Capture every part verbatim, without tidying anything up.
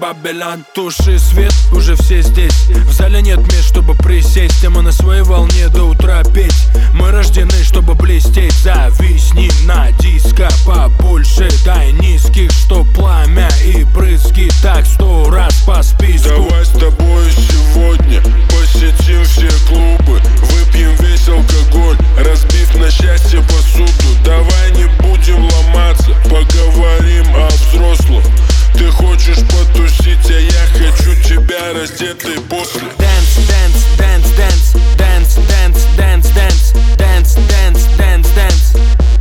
Бабелян. Туши свет, уже все здесь. В зале нет мест, чтобы присесть, а мы на своей волне до утра петь. Мы рождены, чтобы блестеть. Зависни на диско побольше, дай низких, что пламя и брызги. Так сто раз по списку. Давай с тобой сегодня посетим все клубы, выпьем весь алкоголь, разбив на счастье посуду. Давай не будем ломаться, поговорим о взрослых. Ты хочешь потусить, а я хочу тебя раздетый после. Dance, dance, dance, dance, dance, dance, dance, dance, dance, dance, dance, dance.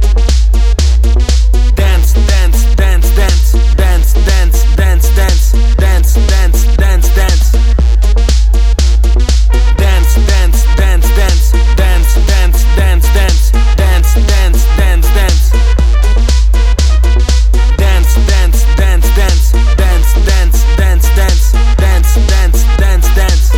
Dance, dance, dance, dance, dance, dance, dance, dance, dance, dance, dance, dance. Dance, dance, dance, dance, dance, dance, dance, dance, dance, dance, dance, dance. Dance, dance, dance, dance, dance, dance, dance, dance, dance, dance, dance, dance.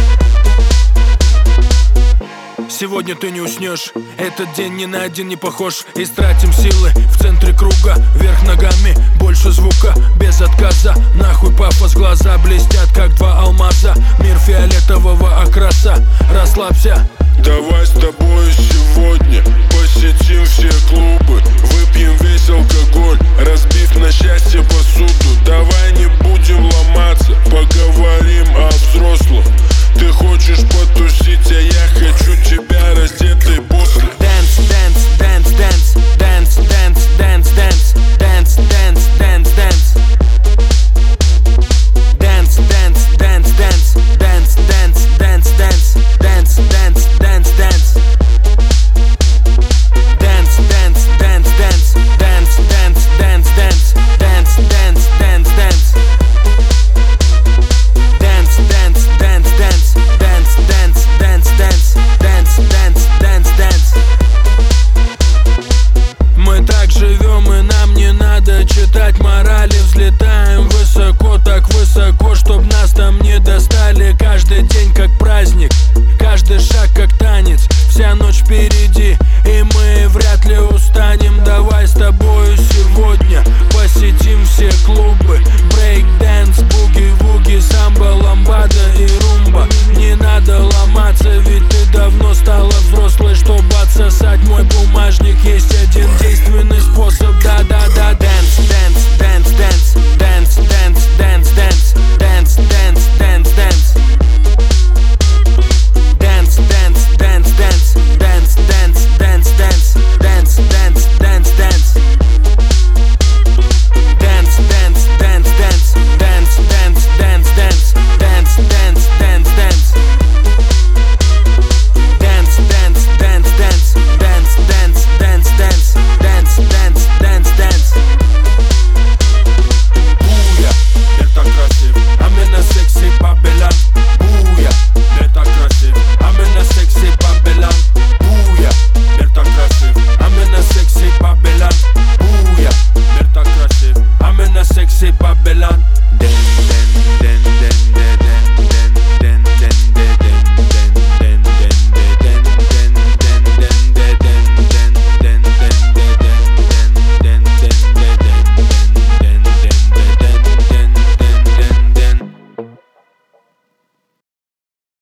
Сегодня ты не уснешь, этот день ни на один не похож. Истратим силы в центре круга, вверх ногами, больше звука, без отказа. Нахуй пафос, глаза блестят, как два алмаза. Мир фиолетового окраса, расслабься. Давай с тобой сегодня посетим все клубы, выпьем весь алкоголь, разбив на счастье посуду. Давай не будем ломаться, поговорим о взрослых. Ты хочешь потусить, а я хочу тебя раздетый после. Dance, dance, dance, dance, dance, dance, dance, dance, dance, dance, dance, dance. Dance, dance, dance, dance, dance, dance, dance, dance, dance, dance, dance, dance. Dance, dance, dance, dance, dance, dance, dance, dance, dance, dance, dance, dance. Dance, dance, dance, dance, dance, dance, dance, dance, dance, dance, dance, dance. Мы так живем, и нам не надо читать морали. Взлетаем высоко, так высоко, чтоб нас там не достали. Каждый день как праздник, каждый шаг как танец. Вся ночь впереди, и мы вряд ли устанем. Давай с тобою сегодня посетим все клубы. Брейк-дэнс, буги-вуги, самбо, ламбада и румба. Не надо ломаться, ведь ты давно стала взрослой, чтобы отсосать мой бумажник. Есть один действенный способ, да-да-да. Dance, dance, dance, dance, dance, dance, dance, dance, dance, dance, dance, dance. Dance, dance, dance, dance, dance, dance, dance, dance, dance, dance, dance, dance. Dance, dance, dance, dance, dance, dance, dance, dance, dance, dance, dance, dance. Dance, dance, dance, dance, dance, dance, dance, dance, dance, dance, dance, dance. Буя, мир так красив, а мы на секси Бабелян. Буя, мир так красив, а мы на секси Бабелян. Буя, мир так красив, а мы на секси Бабелян. Буя, мир так красив, а мы на секси Бабелян.